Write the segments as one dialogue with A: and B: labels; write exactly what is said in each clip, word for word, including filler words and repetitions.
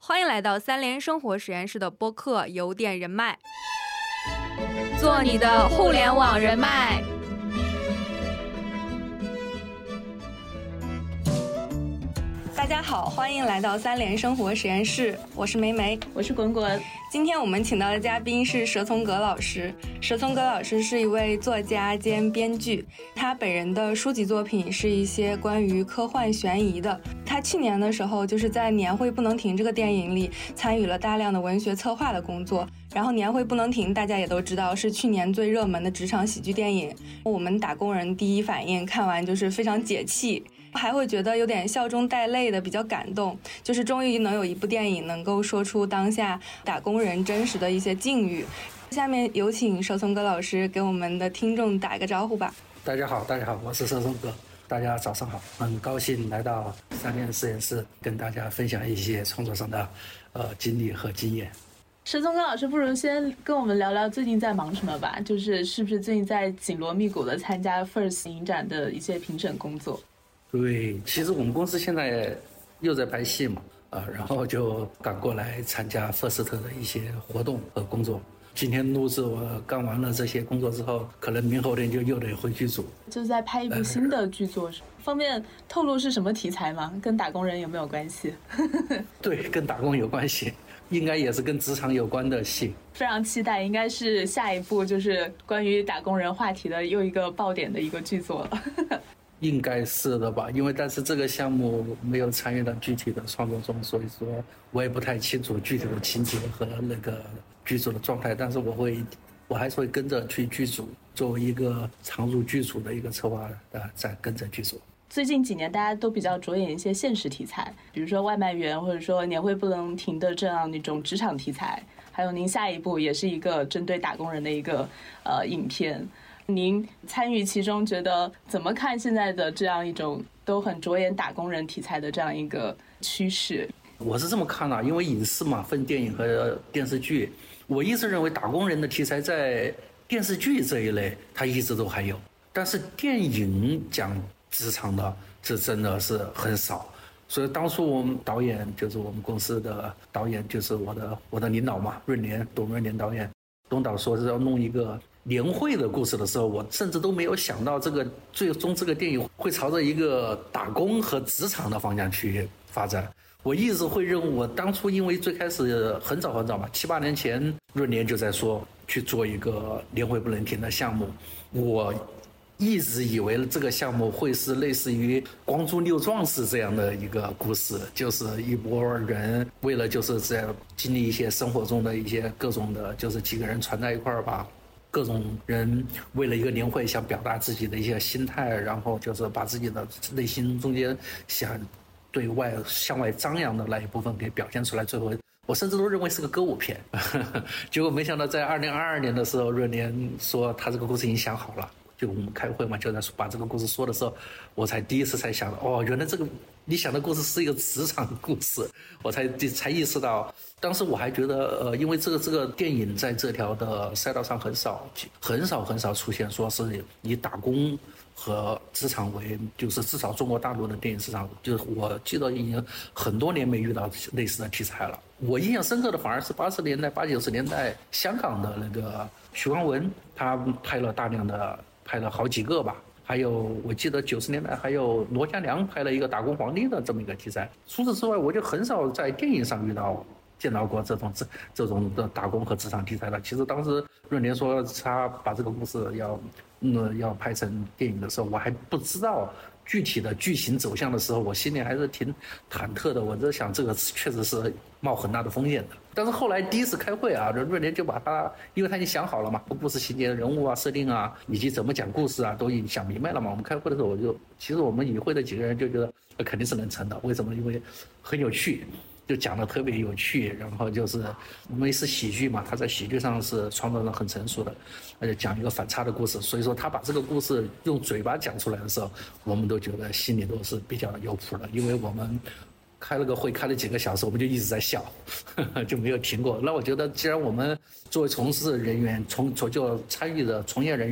A: 欢迎来到三联生活实验室的播客有点人脉，做你的互联网人脉。大家好，欢迎来到三联生活实验室，我是梅梅，
B: 我是滚滚。
A: 今天我们请到的嘉宾是佘从革老师。佘从革老师是一位作家兼编剧，他本人的书籍作品是一些关于科幻悬疑的。他去年的时候就是在年会不能停这个电影里参与了大量的文学策划的工作，然后年会不能停大家也都知道是去年最热门的职场喜剧电影，我们打工人第一反应看完就是非常解气，还会觉得有点笑中带泪的，比较感动，就是终于能有一部电影能够说出当下打工人真实的一些境遇。下面有请佘从革老师给我们的听众打个招呼吧。
C: 大家好，大家好，我是佘从革，大家早上好，很高兴来到三联实验室，跟大家分享一些创作上的呃经历和经验。
B: 佘从革老师，不如先跟我们聊聊最近在忙什么吧？就是是不是最近在紧锣密鼓的参加 F I R S T 影展的一些评审工作？
C: 对，其实我们公司现在又在拍戏嘛，啊，然后就赶过来参加 F I R S T 的一些活动和工作。今天录制我干完了这些工作之后，可能明后天就又得回剧组，
B: 就在拍一部新的剧作，方便透露是什么题材吗？跟打工人有没有关系？
C: 对，跟打工有关系，应该也是跟职场有关的戏。
B: 非常期待，应该是下一部就是关于打工人话题的又一个爆点的一个剧作了。
C: 应该是的吧，因为但是这个项目没有参与到具体的创作中，所以说我也不太清楚具体的情节和那个剧组的状态，但是我会我还是会跟着去剧组，作为一个常入剧组的一个策划的，再跟着剧组。
B: 最近几年大家都比较着眼一些现实题材，比如说外卖员，或者说年会不能停的这样一种职场题材，还有您下一部也是一个针对打工人的一个呃影片。您参与其中，觉得怎么看现在的这样一种都很着眼打工人题材的这样一个趋势？
C: 我是这么看的、啊，因为影视嘛分电影和电视剧，我一直认为打工人的题材在电视剧这一类它一直都还有，但是电影讲职场的这真的是很少。所以当初我们导演就是我们公司的导演，就是我的我的领导嘛，润莲，董润莲导演，董导说是要弄一个年会的故事的时候，我甚至都没有想到这个最终这个电影会朝着一个打工和职场的方向去发展。我一直会认为，我当初因为最开始很早很早嘛，七八年前润莲就在说去做一个年会不能停的项目，我一直以为这个项目会是类似于光珠六壮士这样的一个故事，就是一拨人为了就是在经历一些生活中的一些各种的，就是几个人串在一块儿吧，各种人为了一个年会想表达自己的一些心态，然后就是把自己的内心中间想对外向外张扬的那一部分给表现出来，最后我甚至都认为是个歌舞片。结果没想到在二零二二年的时候，润莲说他这个故事已经想好了，就我们开会嘛，就在把这个故事说的时候，我才第一次才想到，哦，原来这个你想的故事是一个职场故事，我才才意识到。当时我还觉得，呃，因为这个这个电影在这条的赛道上很少很少很少出现，说是以打工和职场为，就是至少中国大陆的电影市场，就是我记得已经很多年没遇到类似的题材了。我印象深刻的反而是八十年代、八九十年代香港的那个许光文，他拍了大量的，拍了好几个吧。还有我记得九十年代还有罗家良拍了一个打工皇帝的这么一个题材。除此之外，我就很少在电影上遇到见到过这种这这种的打工和职场题材了。其实当时润莲说他把这个故事要嗯要拍成电影的时候，我还不知道具体的剧情走向的时候，我心里还是挺忐忑的。我在想，这个确实是冒很大的风险的。但是后来第一次开会啊，润莲就把他，因为他已经想好了嘛，故事情节、人物啊、设定啊，以及怎么讲故事啊，都已经想明白了嘛。我们开会的时候，我就其实我们与会的几个人就觉得肯定是能成的。为什么？因为很有趣。就讲得特别有趣，然后就是因为是喜剧嘛，他在喜剧上是创作的很成熟的，而且讲一个反差的故事，所以说他把这个故事用嘴巴讲出来的时候，我们都觉得心里都是比较有谱的，因为我们开了个会，开了几个小时，我们就一直在笑，呵呵就没有停过。那我觉得，既然我们作为从事人员、从就参与的从业人员，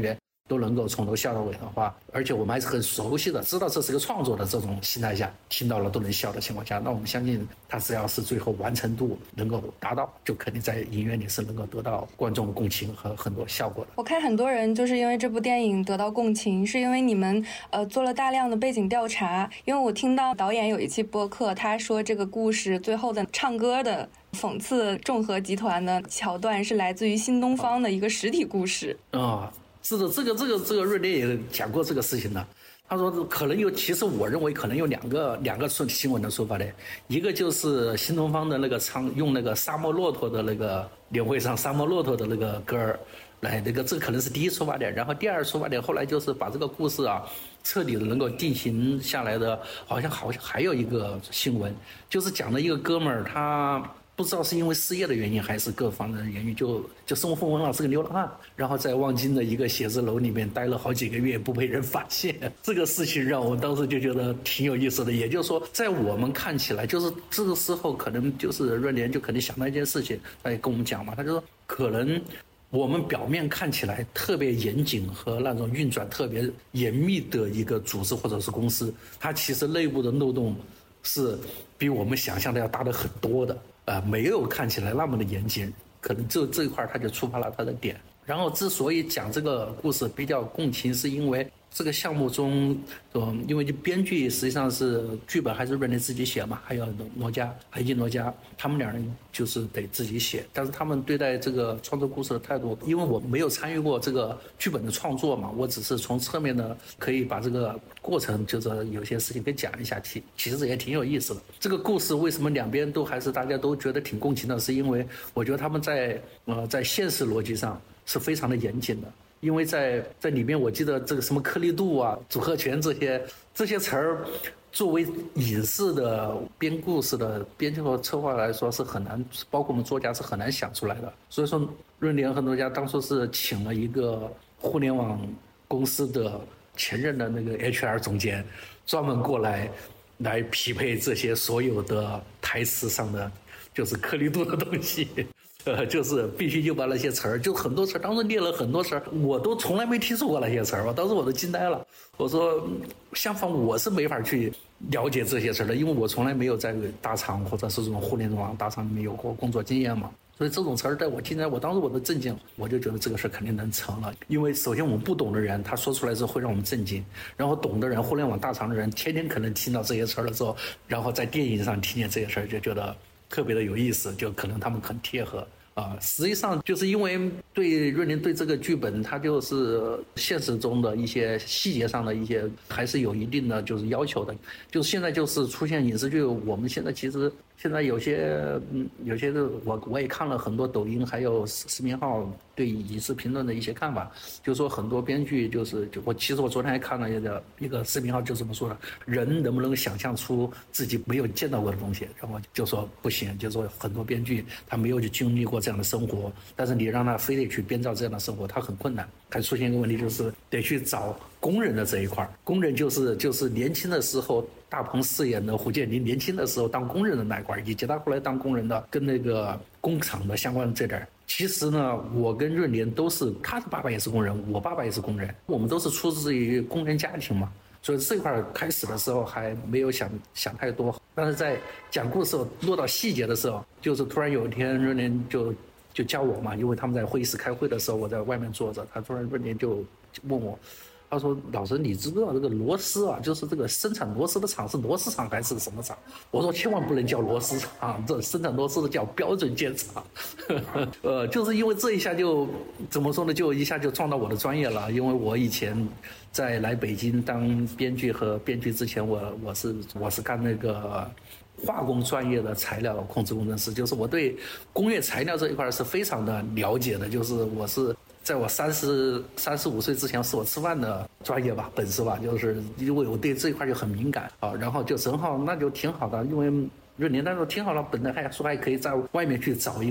C: 都能够从头笑到尾的话，而且我们还是很熟悉的，知道这是个创作的这种心态下，听到了都能笑的情况下，那我们相信他只要是最后完成度能够达到，就肯定在影院里是能够得到观众的共情和很多效果的。
A: 我看很多人就是因为这部电影得到共情，是因为你们呃做了大量的背景调查。因为我听到导演有一期播客，他说这个故事最后的唱歌的讽刺众和集团的桥段是来自于新东方的一个实体故事
C: 啊、哦，是的，这个这个这个润莲也讲过这个事情的。他说可能有，其实我认为可能有两个两个新闻的说法的，一个就是新东方的那个唱用那个沙漠骆驼的那个年会上沙漠骆驼的那个歌儿来，那个这可能是第一出发点。然后第二出发点后来就是把这个故事啊彻底的能够定型下来的，好像好像还有一个新闻，就是讲了一个哥们儿他。不知道是因为失业的原因还是各方面的原因，就就生活风文了，是个流浪汉，然后在望京的一个写字楼里面待了好几个月，不被人发现。这个事情让我当时就觉得挺有意思的。也就是说，在我们看起来，就是这个时候可能就是润莲就可能想到一件事情，他也跟我们讲嘛，他就说可能我们表面看起来特别严谨和那种运转特别严密的一个组织或者是公司，它其实内部的漏洞是比我们想象的要大得很多的。呃，没有看起来那么的严谨，可能这这一块他就触发了他的点。然后之所以讲这个故事比较共情，是因为这个项目中，嗯，因为编剧实际上是剧本还是润莲自己写嘛，还有罗家、海金罗家，他们两人就是得自己写。但是他们对待这个创作故事的态度，因为我没有参与过这个剧本的创作嘛，我只是从侧面的可以把这个过程，就是有些事情给讲一下，其其实也挺有意思的。这个故事为什么两边都还是大家都觉得挺共情的，是因为我觉得他们在呃在现实逻辑上是非常的严谨的。因为在在里面，我记得这个什么颗粒度啊、组合拳这些这些词儿，作为影视的编故事的编剧和策划来说是很难，包括我们作家是很难想出来的。所以说，润莲和作家当初是请了一个互联网公司的前任的那个 H R 总监，专门过来来匹配这些所有的台词上的就是颗粒度的东西。呃，就是必须就把那些词儿，就很多词儿，当时列了很多词儿，我都从来没听说过那些词儿，当时我都惊呆了。我说，相反我是没法去了解这些词儿的，因为我从来没有在大厂或者是这种互联网大厂里面有过工作经验嘛。所以这种词儿在我听来，我当时我都震惊，我就觉得这个事肯定能成了。因为首先我们不懂的人，他说出来之后会让我们震惊，然后懂的人，互联网大厂的人，天天可能听到这些词儿的时候，然后在电影上听见这些事儿，就觉得特别的有意思，就可能他们很贴合。啊，实际上就是因为对润莲对这个剧本，它就是现实中的一些细节上的一些还是有一定的就是要求的。就是现在就是出现影视剧，我们现在其实现在有些嗯有些的我我也看了很多抖音还有视频号对影视评论的一些看法，就是说很多编剧就是就我其实我昨天还看了一个一个视频号就这么说的，人能不能想象出自己没有见到过的东西，然后就说不行，就说很多编剧他没有去经历过这样的生活，但是你让他非得去编造这样的生活，他很困难。还出现一个问题，就是得去找工人的这一块，工人就是就是年轻的时候大鹏饰演的胡建林年轻的时候当工人的那一块，以及他后来当工人的跟那个工厂的相关的这点。其实呢，我跟润莲都是，他的爸爸也是工人，我爸爸也是工人，我们都是出自于工人家庭嘛，所以这块开始的时候还没有想想太多，但是在讲故事落到细节的时候，就是突然有一天润莲就就叫我嘛，因为他们在会议室开会的时候，我在外面坐着，他突然润莲就问我，他说：“老师，你知不知道这个螺丝啊，就是这个生产螺丝的厂是螺丝厂还是什么厂？”我说：“千万不能叫螺丝厂，这生产螺丝的叫标准件厂。”呃，就是因为这一下就怎么说呢，就一下就撞到我的专业了。因为我以前在来北京当编剧和编剧之前，我我是我是干那个化工专业的材料控制工程师，就是我对工业材料这一块是非常的了解的，就是我是。在我三十三十五岁之前，是我吃饭的专业吧，本事吧，就是因为我对这一块就很敏感啊，然后就正好那就挺好的，因为润莲那时候挺好了，本来还说还可以在外面去找一个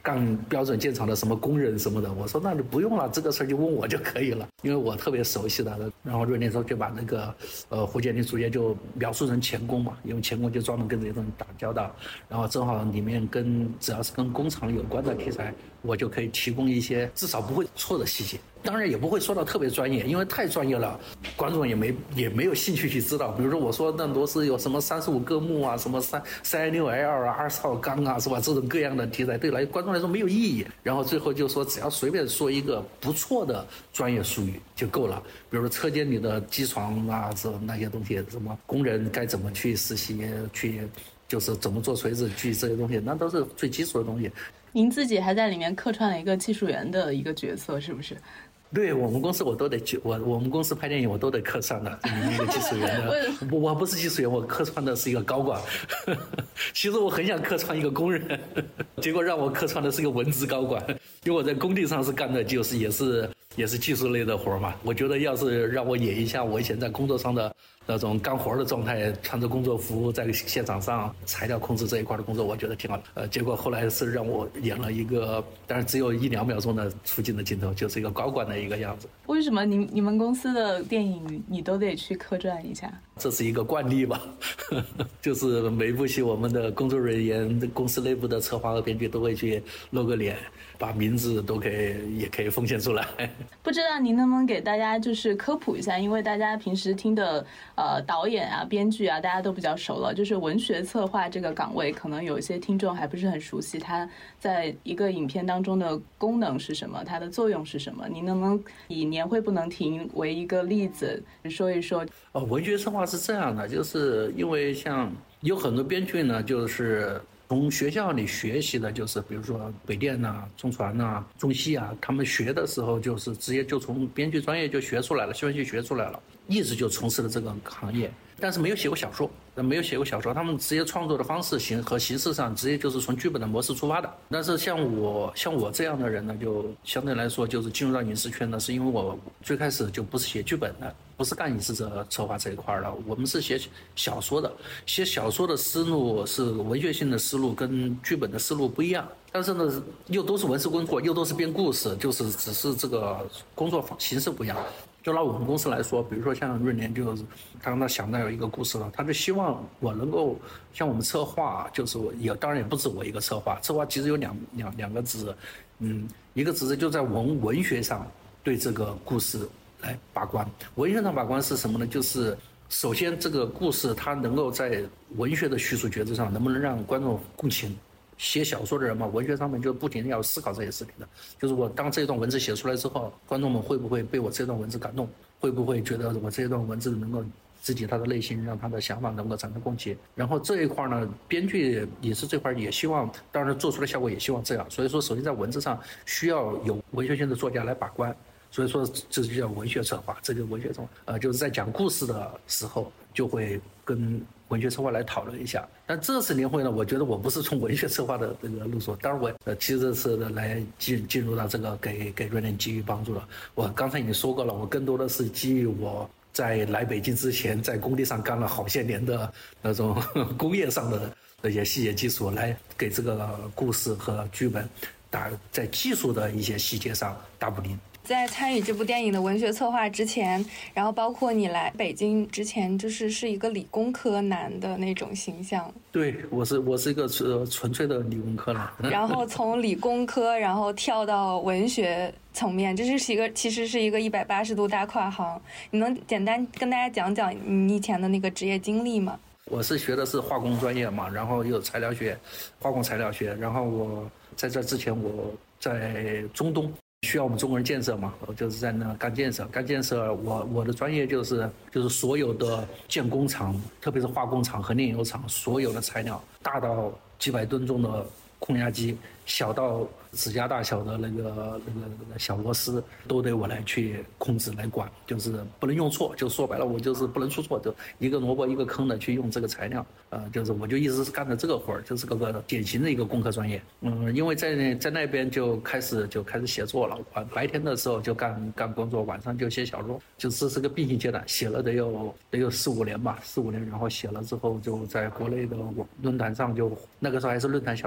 C: 干标准建厂的什么工人什么的。我说那就不用了，这个事儿就问我就可以了，因为我特别熟悉的。然后瑞年时候就把那个呃胡建林主角就描述成钳工嘛，因为钳工就专门跟这些东西打交道，然后正好里面跟只要是跟工厂有关的题材，我就可以提供一些至少不会错的细节。当然也不会说到特别专业，因为太专业了，观众也没也没有兴趣去知道。比如说我说那螺丝有什么三十五个木啊，什么三三六 L 啊，二十号钢啊，是吧？这种各样的题材对来观众来说没有意义。然后最后就说只要随便说一个不错的专业术语就够了，比如说车间里的机床啊，这那些东西，什么工人该怎么去实习，去就是怎么做锤子锯这些东西，那都是最基础的东西。
B: 您自己还在里面客串了一个技术员的一个角色，是不是？
C: 对我们公司我都得去，我我们公司拍电影我都得客串的，一个技术员的。我我不是技术员，我客串的是一个高管。其实我很想客串一个工人，结果让我客串的是一个文职高管，因为我在工地上是干的就是也是也是技术类的活嘛。我觉得要是让我演一下我以前在工作上的那种干活的状态，穿着工作服在现场上材料控制这一块的工作，我觉得挺好的。呃，结果后来是让我演了一个，但是只有一两秒钟的出镜的镜头，就是一个高管的一个样子。
B: 为什么你你们公司的电影你都得去客串一下？
C: 这是一个惯例吧，就是每一部戏我们的工作人员、公司内部的策划和编剧都会去露个脸，把名字都给也可以奉献出来。
B: 不知道您能不能给大家就是科普一下，因为大家平时听的呃导演啊、编剧啊，大家都比较熟了，就是文学策划这个岗位，可能有一些听众还不是很熟悉，它在一个影片当中的功能是什么，它的作用是什么？您能不能以年会不能停为一个例子说一说？
C: 呃，文学策划是这样的，就是因为像有很多编剧呢，就是从学校里学习的，就是比如说北电呐、中传呐、中戏啊，他们学的时候就是直接就从编剧专业就学出来了，新闻系学出来了，一直就从事了这个行业，但是没有写过小说，没有写过小说，他们直接创作的方式形和形式上直接就是从剧本的模式出发的。但是像我像我这样的人呢，就相对来说就是进入到影视圈呢，是因为我最开始就不是写剧本的，不是干影视策策划这一块的，我们是写小说的。写小说的思路是文学性的思路，跟剧本的思路不一样。但是呢，又都是文字工作，又都是编故事，就是只是这个工作形式不一样。就拿我们公司来说，比如说像润年，就是他刚才想到有一个故事了，他就希望我能够像我们策划，就是也当然也不止我一个策划，策划其实有两两两个职，嗯，一个职责就在文文学上对这个故事来把关。文学上把关是什么呢？就是首先这个故事它能够在文学的叙述角度上能不能让观众共情。写小说的人嘛，文学上面就不停地要思考这些事情的，就是我当这段文字写出来之后，观众们会不会被我这段文字感动，会不会觉得我这段文字能够刺激他的内心，让他的想法能够产生共情。然后这一块呢，编剧也是这块也希望，当然做出的效果也希望这样。所以说首先在文字上需要有文学性的作家来把关，所以说这就叫文学策划，这就是文学策划。呃，就是在讲故事的时候就会跟文学策划来讨论一下。但这次年会呢，我觉得我不是从文学策划的这个路数，当然我呃其实是来进进入到这个给给瑞年给予帮助了。我刚才已经说过了，我更多的是基于我在来北京之前在工地上干了好些年的那种工业上的那些细节技术，来给这个故事和剧本打在技术的一些细节上打补丁。
A: 在参与这部电影的文学策划之前，然后包括你来北京之前，就是是一个理工科男的那种形象。
C: 对，我是我是一个纯纯粹的理工科男。
A: 然后从理工科，然后跳到文学层面，这是一个其实是一个一百八十度大跨行。你能简单跟大家讲讲你以前的那个职业经历吗？
C: 我是学的是化工专业嘛，然后又材料学，化工材料学。然后我在这之前我在中东。需要我们中国人建设嘛，我就是在那干建设，干建设我我的专业就是就是所有的建工厂，特别是化工厂和炼油厂，所有的材料，大到几百吨重的空压机，小到指甲大小的那个那个那个小螺丝，都得我来去控制来管，就是不能用错，就说白了我就是不能出错，就一个萝卜一个坑的去用这个材料，呃，就是我就一直是干的这个活儿，就是个个典型的一个工科专业。嗯，因为在在那边就开始就开始写作了，晚白天的时候就干干工作，晚上就写小说，就这是个并行阶段，写了得有得有四五年吧，四五年，然后写了之后就在国内的论坛上就那个时候还是论坛小说的时代。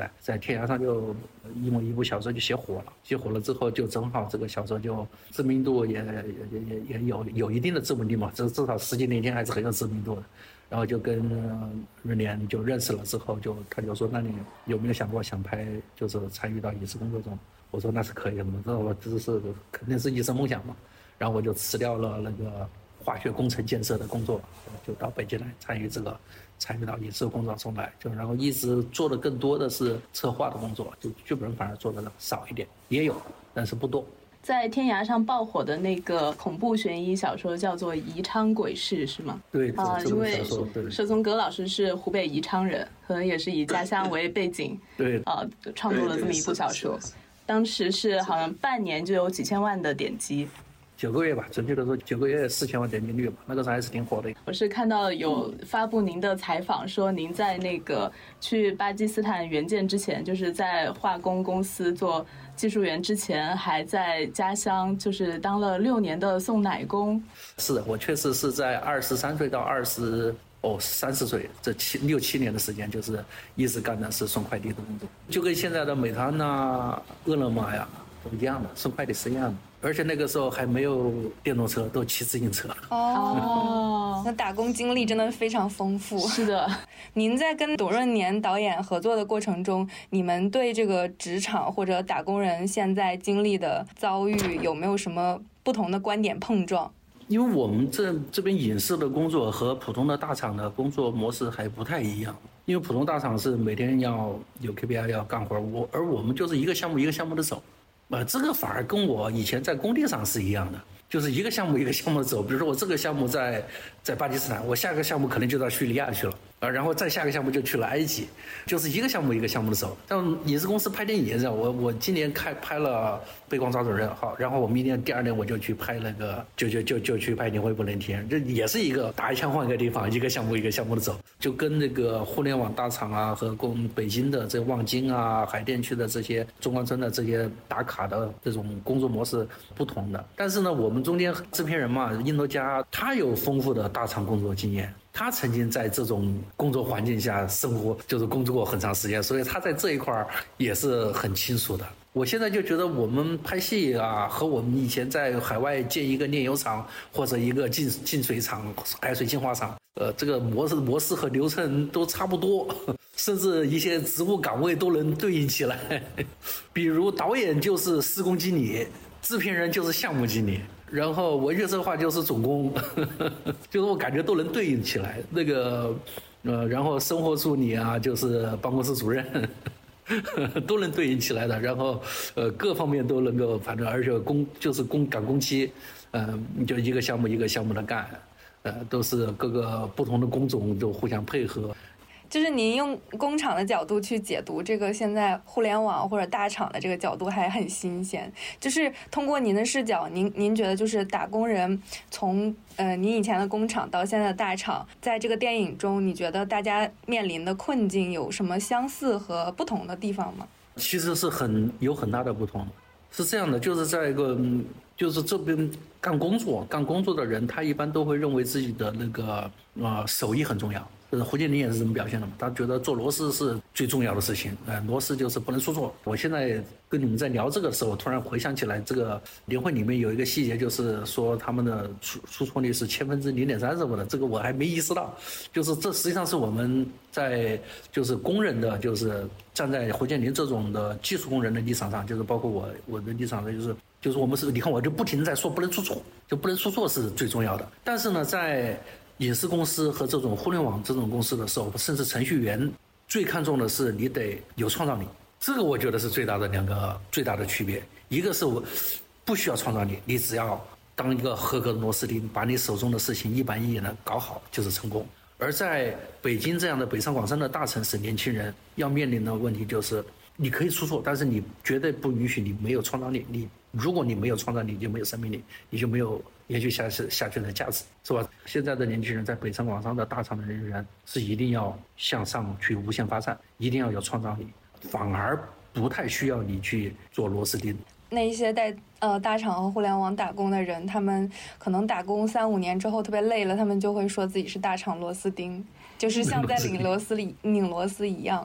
C: 呗，在天涯上就因为一部小说就写火了，写火了之后就正好这个小说就知名度也也也也有有一定的知名度嘛，至至少十几年前还是很有知名度的。然后就跟日联就认识了之后，就他就说，那你有没有想过想拍，就是参与到影视工作中？我说那是可以的，这我这是肯定是一生梦想嘛。然后我就辞掉了那个化学工程建设的工作，就到北京来参与这个，参与到影视工作中来，就然后一直做的更多的是策划的工作，就剧本反而做的少一点，也有，但是不多。
B: 在天涯上爆火的那个恐怖悬疑小说叫做《宜昌鬼事》是吗？
C: 对
B: 啊，因为佘从革老师是湖北宜昌人，可能也是以家乡为背景，
C: 对
B: 啊，创作了这么一部小说。当时是好像半年就有几千万的点击。
C: 九个月吧，准确的说九个月四千万点击率吧，那个时候还是挺火的。
B: 我是看到有发布您的采访，说您在那个去巴基斯坦援建之前，就是在化工公司做技术员之前，还在家乡就是当了六年的送奶工。
C: 是的，我确实是在二十三岁到二十哦三十岁这七六七年的时间，就是一直干的是送快递的工作，就跟现在的美团呐、饿了么呀都一样的，送快递是一样的。而且那个时候还没有电动车，都骑自行车。
A: 哦，那打工经历真的非常丰富。
B: 是的，
A: 您在跟董润年导演合作的过程中，你们对这个职场或者打工人现在经历的遭遇有没有什么不同的观点碰撞？
C: 因为我们这这边影视的工作和普通的大厂的工作模式还不太一样。因为普通大厂是每天要有 K P I 要干活，我而我们就是一个项目一个项目的走。呃，这个反而跟我以前在工地上是一样的，就是一个项目一个项目的走。比如说我这个项目在在巴基斯坦，我下个项目可能就到叙利亚去了，啊，然后再下个项目就去了埃及，就是一个项目一个项目的走。但影视公司拍电影也是，我我今年开拍了《背光抓走人》，好，然后我明年第二年我就去拍那个，就就就就去拍《年会不能停》，这也是一个打一枪换一个地方，一个项目一个项目的走，就跟那个互联网大厂啊和跟北京的这望京啊、海淀区的这些中关村的这些打卡的这种工作模式不同的。但是呢，我们中间制片人嘛，印头家他有丰富的大厂工作经验。他曾经在这种工作环境下生活，就是工作过很长时间，所以他在这一块也是很清楚的。我现在就觉得我们拍戏啊，和我们以前在海外建一个炼油厂或者一个净净水厂、海水净化厂，呃，这个模式模式和流程都差不多，甚至一些职务岗位都能对应起来。比如导演就是施工经理，制片人就是项目经理。然后文学策划就是总工，就是我感觉都能对应起来。那个，呃，然后生活助理啊，就是办公室主任，都能对应起来的。然后，呃，各方面都能够，反正而且工就是工赶工期，呃，就一个项目一个项目的干，呃，都是各个不同的工种就互相配合。
A: 就是您用工厂的角度去解读这个现在互联网或者大厂的这个角度还很新鲜。就是通过您的视角，您您觉得就是打工人从呃您以前的工厂到现在的大厂，在这个电影中，你觉得大家面临的困境有什么相似和不同的地方吗？
C: 其实是很有很大的不同。是这样的，就是在一个就是这边干工作干工作的人，他一般都会认为自己的那个呃手艺很重要。就是胡建林也是这么表现的嘛，他觉得做螺丝是最重要的事情，呃，螺丝就是不能出错。我现在跟你们在聊这个的时候，我突然回想起来，这个年会里面有一个细节，就是说他们的出出错率是千分之零点三什么的，这个我还没意识到，就是这实际上是我们在就是工人的，就是站在胡建林这种的技术工人的立场上，就是包括我我的立场上，就是就是我们是，你看我就不停在说不能出错，就不能出错是最重要的。但是呢，在影视公司和这种互联网这种公司的时候，甚至程序员最看重的是你得有创造力，这个我觉得是最大的两个最大的区别。一个是我不需要创造力，你只要当一个合格的螺丝钉，把你手中的事情一板一眼的搞好就是成功。而在北京这样的北上广深的大城市，年轻人要面临的问题就是你可以出错，但是你绝对不允许你没有创造力。你如果你没有创造力，你就没有生命力，你就没有延续下去下去的价值，是吧？现在的年轻人在北上广深的大厂的人员是一定要向上去无限发展，一定要有创造力，反而不太需要你去做螺丝钉。
A: 那一些在呃大厂和互联网打工的人，他们可能打工三五年之后特别累了，他们就会说自己是大厂螺丝钉，就是像在拧螺丝里拧螺丝一样。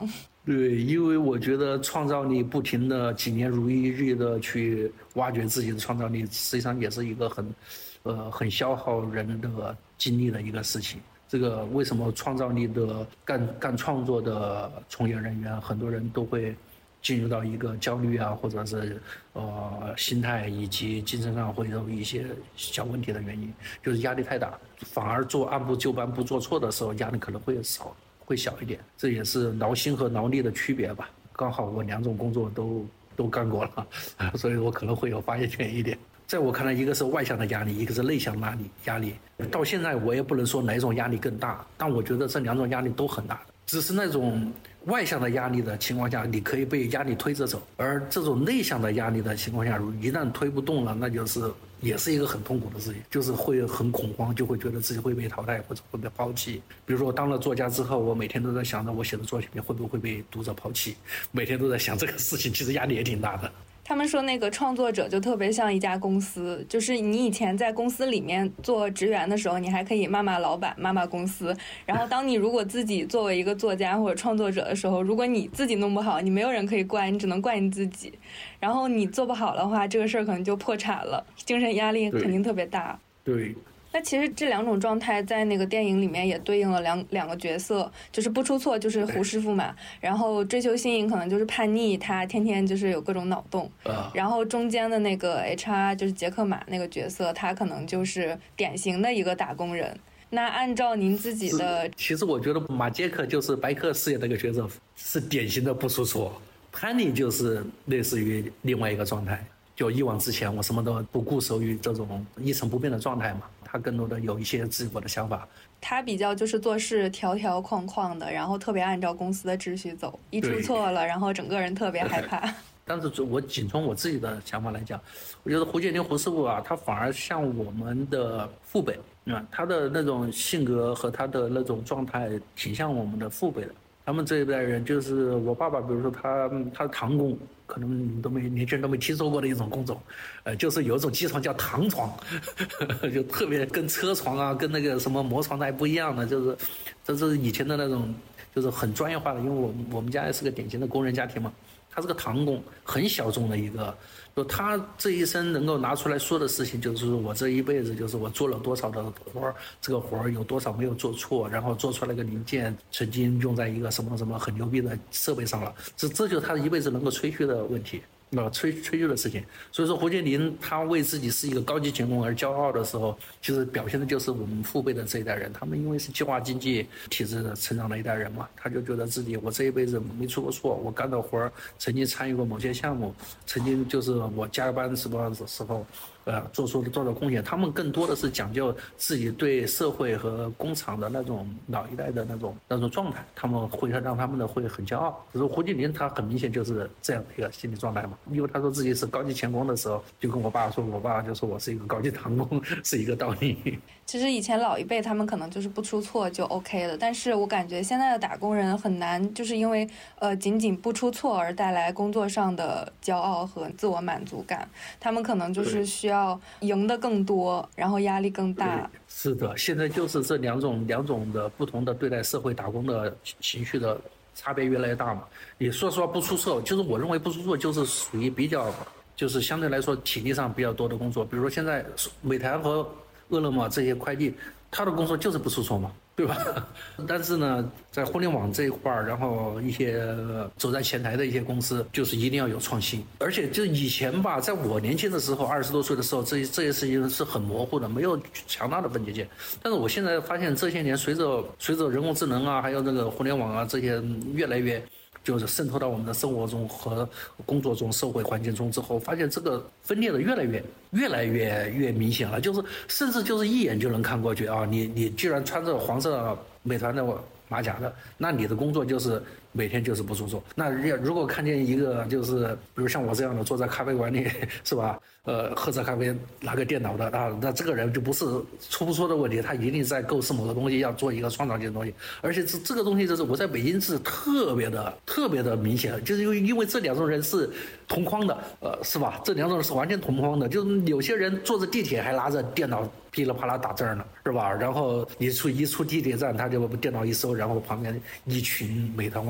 C: 对，因为我觉得创造力不停的几年如一日的去挖掘自己的创造力，实际上也是一个很，呃，很消耗人的精力的一个事情。这个为什么创造力的干干创作的从业人员，很多人都会进入到一个焦虑啊，或者是呃心态以及精神上会有一些小问题的原因，就是压力太大，反而做按部就班不做错的时候，压力可能会少。会小一点，这也是劳心和劳力的区别吧。刚好我两种工作都都干过了，所以我可能会有发言权一点。在我看来，一个是外向的压力，一个是内向压力。压力到现在我也不能说哪种压力更大，但我觉得这两种压力都很大。只是那种外向的压力的情况下，你可以被压力推着走；而这种内向的压力的情况下，一旦推不动了，那就是也是一个很痛苦的事情，就是会很恐慌，就会觉得自己会被淘汰或者会被抛弃。比如说我当了作家之后，我每天都在想着我写的作品会不会被读者抛弃，每天都在想这个事情，其实压力也挺大的。
A: 他们说那个创作者就特别像一家公司，就是你以前在公司里面做职员的时候，你还可以骂骂老板骂骂公司，然后当你如果自己作为一个作家或者创作者的时候，如果你自己弄不好，你没有人可以怪，你只能怪你自己，然后你做不好的话，这个事儿可能就破产了，精神压力肯定特别大。
C: 对，
A: 那其实这两种状态在那个电影里面也对应了两两个角色，就是不出错就是胡师傅嘛，然后追求新颖可能就是叛逆，他天天就是有各种脑洞，然后中间的那个 H R 就是杰克马那个角色，他可能就是典型的一个打工人。那按照您自己的，
C: 其实我觉得马杰克就是白客饰演那个角色是典型的不出错，叛逆就是类似于另外一个状态，就一往直前，我什么都不固守于这种一成不变的状态嘛。他更多的有一些自我的想法，
A: 他比较就是做事条条框框的，然后特别按照公司的秩序走，一出错了，然后整个人特别害怕。
C: 但是我仅从我自己的想法来讲，我觉得胡建林胡师傅啊，他反而像我们的父辈啊，他的那种性格和他的那种状态挺像我们的父辈的。他们这一代人，就是我爸爸，比如说他他的堂工，可能你都没年轻人都没听说过的一种工种，呃，就是有一种机床叫堂床，就特别跟车床啊，跟那个什么磨床带不一样的，就是这是以前的那种，就是很专业化的。因为我们我们家也是个典型的工人家庭嘛，他是个堂工，很小众的一个。就他这一生能够拿出来说的事情，就是我这一辈子就是我做了多少的活儿，这个活儿有多少没有做错，然后做出来个零件曾经用在一个什么什么很牛逼的设备上了，这这就是他一辈子能够吹嘘的问题。那吹吹嘘的事情，所以说胡建林他为自己是一个高级钳工而骄傲的时候，其实表现的就是我们父辈的这一代人，他们因为是计划经济体制成长的一代人嘛，他就觉得自己我这一辈子没出过错，我干的活儿曾经参与过某些项目，曾经就是我加班什么时候。呃，做出做的贡献，他们更多的是讲究自己对社会和工厂的那种老一代的那种那种状态，他们会让他们的会很骄傲。可是胡金林他很明显就是这样的一个心理状态嘛，因为他说自己是高级钳工的时候，就跟我爸说，我爸就说我是一个高级堂工，是一个道理。
A: 其实以前老一辈他们可能就是不出错就 OK 了，但是我感觉现在的打工人很难，就是因为呃仅仅不出错而带来工作上的骄傲和自我满足感，他们可能就是需要赢得更多，然后压力更大。
C: 是的，现在就是这两种两种的不同的对待社会打工的情绪的差别越来越大嘛。你说实话不出错，就是我认为不出错就是属于比较，就是相对来说体力上比较多的工作，比如说现在美团和饿了么这些快递，他的工作就是不出错嘛，对吧？但是呢，在互联网这一块儿，然后一些走在前台的一些公司，就是一定要有创新。而且就以前吧，在我年轻的时候，二十多岁的时候，这这些事情是很模糊的，没有强大的分界线。但是我现在发现，这些年随着随着人工智能啊，还有这个互联网啊，这些越来越。就是渗透到我们的生活中和工作中、社会环境中之后，发现这个分裂的越来越、越来越越明显了。就是甚至就是一眼就能看过去啊！你你既然穿着黄色美团的马甲的，那你的工作就是每天就是不出错。那如果看见一个就是比如像我这样的坐在咖啡馆里是吧？呃，喝着咖啡拿个电脑的啊，那这个人就不是出不出的问题，他一定在构思某个东西，要做一个创造性的东西。而且这这个东西就是我在北京是特别的特别的明显，就是因为因为这两种人是同框的，呃，是吧？这两种人是完全同框的，就是有些人坐着地铁还拿着电脑噼里啪啦打字呢，是吧？然后一出一出地铁站，他就把电脑一收，然后旁边一群美团外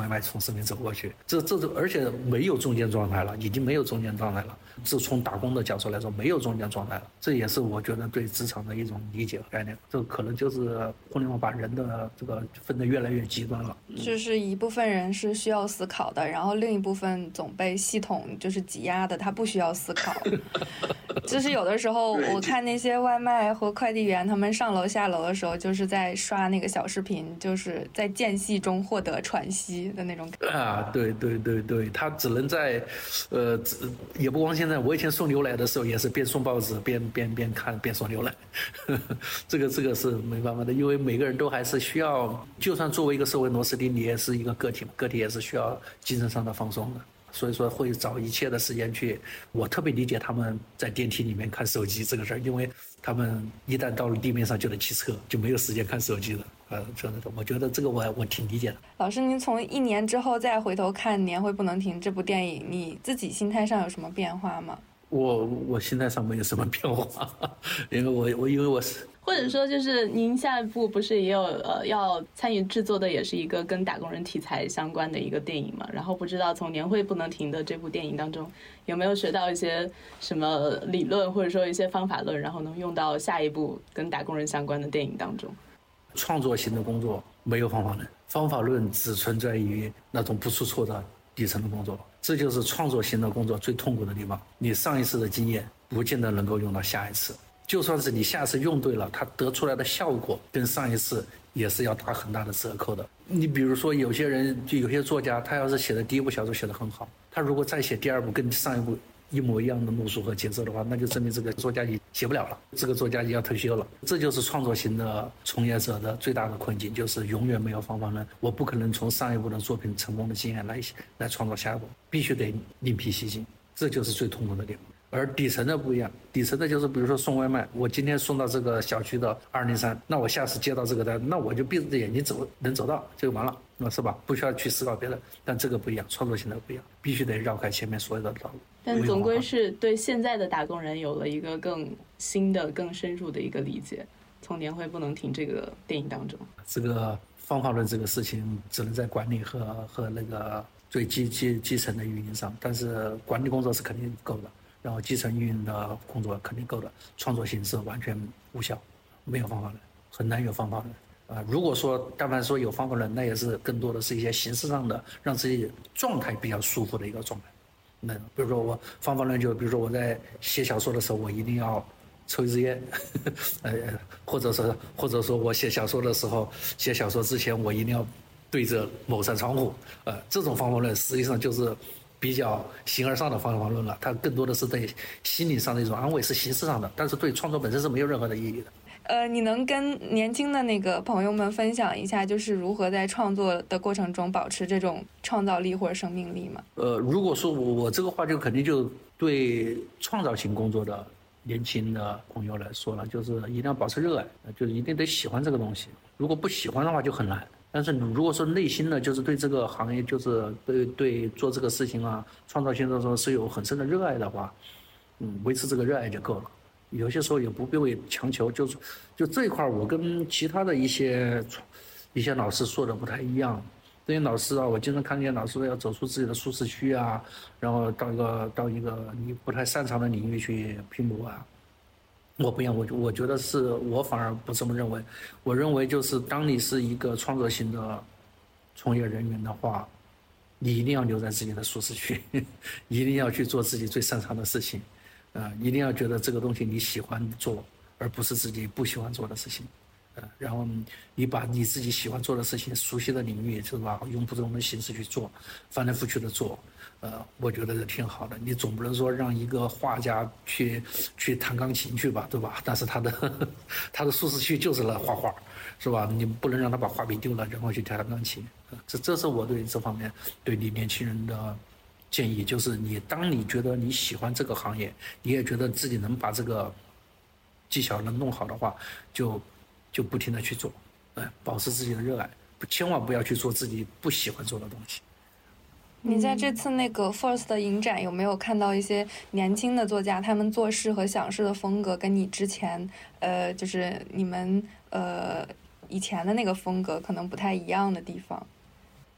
C: 外卖从身边走过去，这这而且没有中间状态了，已经没有中间状态了。这从打工的角度来说，没有中间状态了。这也是我觉得对职场的一种理解和概念。这可能就是互联网把人的这个分得越来越极端了。
A: 就是一部分人是需要思考的，然后另一部分总被系统就是挤压的，他不需要思考。就是有的时候我看那些外卖和快递员，他们上楼下楼的时候，就是在刷那个小视频，就是在间隙中获得喘息的那种感觉
C: 啊，对对对对，他只能在，呃，也不光现在，我以前送牛奶的时候也是边送报纸边边边看边送牛奶，呵呵这个这个是没办法的，因为每个人都还是需要，就算作为一个社会螺丝钉，你也是一个个体，个体也是需要精神上的放松的。所以说会找一切的时间去，我特别理解他们在电梯里面看手机这个事儿，因为他们一旦到了地面上就得骑车，就没有时间看手机了。呃，真的，我觉得这个我我挺理解的。
A: 老师，您从一年之后再回头看《年会不能停》这部电影，你自己心态上有什么变化吗？
C: 我我心态上没有什么变化，因为我我因为我是。
B: 或者说，就是您下一部不是也有呃要参与制作的，也是一个跟打工人题材相关的一个电影嘛？然后不知道从《年会不能停》的这部电影当中，有没有学到一些什么理论，或者说一些方法论，然后能用到下一部跟打工人相关的电影当中？
C: 创作型的工作没有方法论，方法论只存在于那种不出错的底层的工作，这就是创作型的工作最痛苦的地方。你上一次的经验不见得能够用到下一次。就算是你下次用对了，它得出来的效果跟上一次也是要打很大的折扣的。你比如说有些人，就有些作家，他要是写的第一部小说写得很好，他如果再写第二部跟上一部一模一样的路数和节奏的话，那就证明这个作家已写不了了，这个作家已要退休了。这就是创作型的从业者的最大的困境，就是永远没有方法论。我不可能从上一部的作品成功的经验来来创作下一部，必须得另辟蹊径，这就是最痛苦的地方。而底层的不一样，底层的就是比如说送外卖，我今天送到这个小区的二零三，那我下次接到这个单，那我就闭着眼睛走，能走到就完了，那是吧？不需要去思考别的。但这个不一样，创作型的不一样，必须得绕开前面所有的道路。
B: 但总归是对现在的打工人有了一个更新的、更深入的一个理解。从年会不能停这个电影当中，
C: 这个方法论这个事情只能在管理和和那个最基基基层的运营上，但是管理工作是肯定够的。然后基层运营的工作肯定够的，创作形式完全无效，没有方法论，很难有方法论。啊、呃，如果说但凡说有方法论，那也是更多的是一些形式上的，让自己状态比较舒服的一个状态。那比如说我方法论就比如说我在写小说的时候，我一定要抽一支烟，呃，或者说或者说我写小说的时候，写小说之前我一定要对着某扇窗户，呃，这种方法论实际上就是比较形而上的方法论了，它更多的是对心理上的一种安慰，是形式上的，但是对创作本身是没有任何的意义的。
A: 呃，你能跟年轻的那个朋友们分享一下，就是如何在创作的过程中保持这种创造力或者生命力吗？
C: 呃，如果说我我这个话就肯定就对创造型工作的年轻的朋友来说了，就是一定要保持热爱，就是一定得喜欢这个东西，如果不喜欢的话就很难。但是你如果说内心的就是对这个行业，就是对对做这个事情啊，创造性的时候是有很深的热爱的话，嗯，维持这个热爱就够了。有些时候也不必为强求，就是就这一块我跟其他的一些一些老师说的不太一样。这些老师啊，我经常看见老师要走出自己的舒适区啊，然后到一个到一个你不太擅长的领域去拼搏啊。我不一样，我我觉得是我反而不这么认为。我认为就是当你是一个创作型的从业人员的话，你一定要留在自己的舒适区，一定要去做自己最擅长的事情，呃，一定要觉得这个东西你喜欢做，而不是自己不喜欢做的事情。呃，然后你把你自己喜欢做的事情、熟悉的领域，是吧？用不同的形式去做，翻来覆去的做。呃，我觉得是挺好的。你总不能说让一个画家去去弹钢琴去吧，对吧？但是他的呵呵他的舒适区就是来画画，是吧？你不能让他把画笔丢了，然后去弹钢琴。这这是我对这方面对你年轻人的建议，就是你当你觉得你喜欢这个行业，你也觉得自己能把这个技巧能弄好的话，就就不停的去做，呃，保持自己的热爱，千万不要去做自己不喜欢做的东西。
A: 你在这次那个 First 的影展有没有看到一些年轻的作家，他们做事和想事的风格跟你之前，呃，就是你们呃以前的那个风格可能不太一样的地方？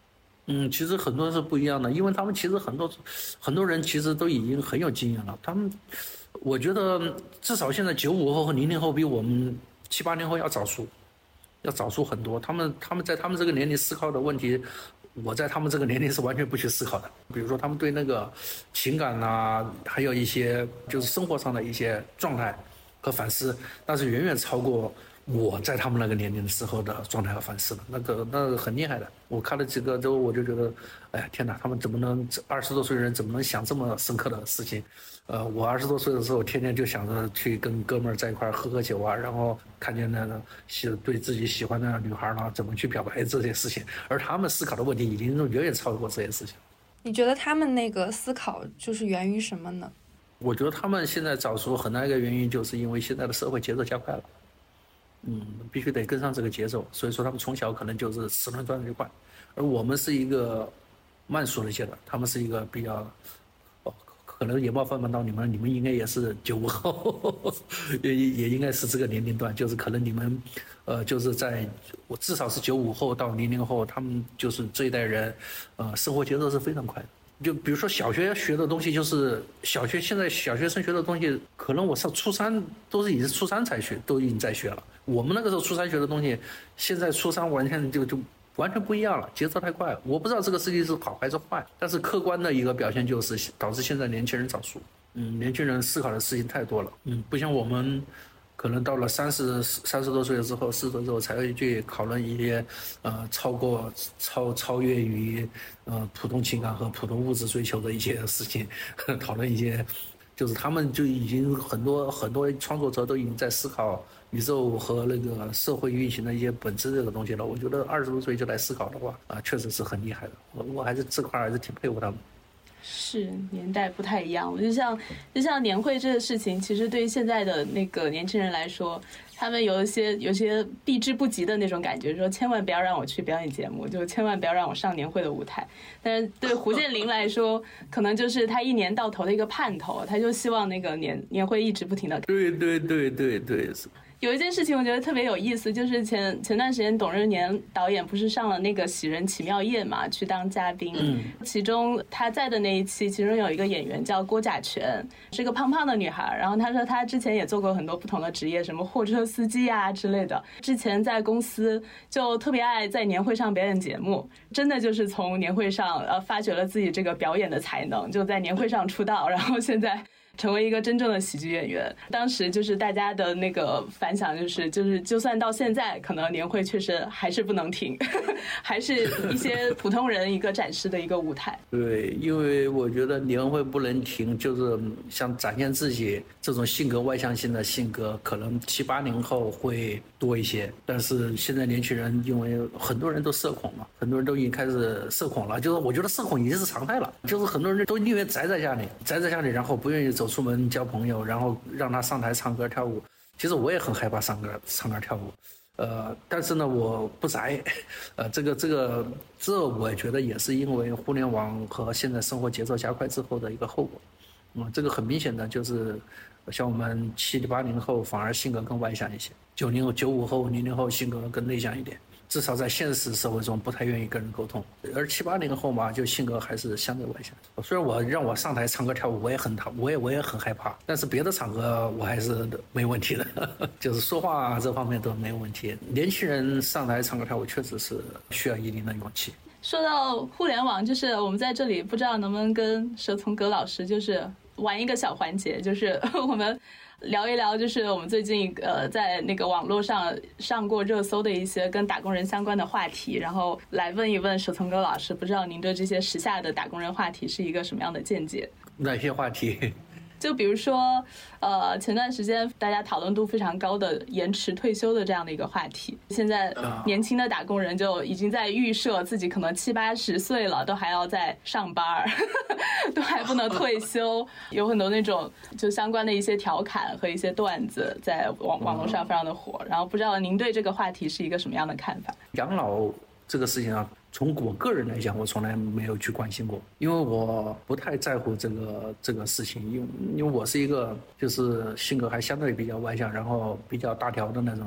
C: 嗯，其实很多人是不一样的，因为他们其实很多很多人其实都已经很有经验了。他们，我觉得至少现在九五后和零零后比我们七八零后要早熟，要早熟很多。他们他们在他们这个年龄思考的问题，我在他们这个年龄是完全不去思考的。比如说他们对那个情感啊，还有一些就是生活上的一些状态和反思，那是远远超过我在他们那个年龄的时候的状态和反思的，那个那个很厉害的。我看了几个之后，我就觉得，哎呀天哪，他们怎么能二十多岁的人怎么能想这么深刻的事情？呃，我二十多岁的时候，天天就想着去跟哥们儿在一块儿喝喝酒啊，然后看见那个喜对自己喜欢的女孩啦，怎么去表白这些事情，而他们思考的问题已经远远超过这些事情。
A: 你觉得他们那个思考就是源于什么呢？
C: 我觉得他们现在早熟很大一个原因，就是因为现在的社会节奏加快了。嗯，必须得跟上这个节奏，所以说他们从小可能就是齿轮转得就快，而我们是一个慢速的阶段，他们是一个比较，哦，可能也冒犯到你们，你们应该也是九五后，也也应该是这个年龄段，就是可能你们，呃，就是在我至少是九五后到零零后，他们就是这一代人，呃，生活节奏是非常快的。就比如说小学学的东西，就是小学现在小学生学的东西，可能我上初三都是已经初三才学，都已经在学了。我们那个时候初三学的东西，现在初三完全就就完全不一样了，节奏太快了。我不知道这个事情是好还是坏，但是客观的一个表现就是导致现在年轻人早熟。嗯，年轻人思考的事情太多了。嗯，不像我们。可能到了三十三十多岁之后，四十多之后才会去讨论一些，呃，超过超超越于呃普通情感和普通物质追求的一些事情，讨论一些，就是他们就已经很多很多创作者都已经在思考宇宙和那个社会运行的一些本质这个东西了。我觉得二十多岁就来思考的话，啊、呃，确实是很厉害的。我我还是这块还是挺佩服他们。
B: 是年代不太一样，我就像就像年会这个事情，其实对于现在的那个年轻人来说，他们有一些有些避之不及的那种感觉，说千万不要让我去表演节目，就千万不要让我上年会的舞台。但是对胡建林来说，可能就是他一年到头的一个盼头，他就希望那个年年会一直不停的。
C: 对对对对对。
B: 有一件事情我觉得特别有意思，就是前前段时间董日年导演不是上了那个《喜人奇妙夜》嘛，去当嘉宾。嗯，其中他在的那一期，其中有一个演员叫郭甲醛，是个胖胖的女孩。然后她说她之前也做过很多不同的职业，什么货车司机啊之类的。之前在公司就特别爱在年会上表演节目，真的就是从年会上呃发掘了自己这个表演的才能，就在年会上出道，然后现在成为一个真正的喜剧演员。当时就是大家的那个反响就是就是就算到现在可能年会确实还是不能停，还是一些普通人一个展示的一个舞台。
C: 对，因为我觉得年会不能停，就是想展现自己这种性格外向性的性格，可能七八零后会多一些，但是现在年轻人因为很多人都社恐嘛，很多人都已经开始社恐了，就是我觉得社恐已经是常态了，就是很多人都宁愿宅在家里，宅在家里，然后不愿意走出门交朋友，然后让他上台唱歌跳舞。其实我也很害怕唱歌唱歌跳舞，呃，但是呢，我不宅，呃，这个这个这我觉得也是因为互联网和现在生活节奏加快之后的一个后果。嗯，这个很明显的就是像我们七八零后反而性格更外向一些，九零后、九五后、零零后性格更内向一点。至少在现实社会中不太愿意跟人沟通，而七八零后嘛，就性格还是相对外向。虽然我让我上台唱歌跳舞，我也很讨，我也我也很害怕，但是别的场合我还是没问题的，就是说话、啊、这方面都没有问题。年轻人上台唱歌跳舞确实是需要一定的勇气。
B: 说到互联网，就是我们在这里不知道能不能跟佘从革老师就是玩一个小环节，就是我们聊一聊，就是我们最近呃在那个网络上上过热搜的一些跟打工人相关的话题，然后来问一问佘从革老师，不知道您对这些时下的打工人话题是一个什么样的见解？
C: 哪些话题？
B: 就比如说，呃，前段时间大家讨论度非常高的延迟退休的这样的一个话题，现在年轻的打工人就已经在预设自己可能七八十岁了，都还要在上班，都还不能退休，有很多那种就相关的一些调侃和一些段子在网网络上非常的火。然后不知道您对这个话题是一个什么样的看法？
C: 养老这个事情啊，从我个人来讲，我从来没有去关心过，因为我不太在乎这个这个事情，因为因为我是一个就是性格还相对比较外向，然后比较大条的那种人，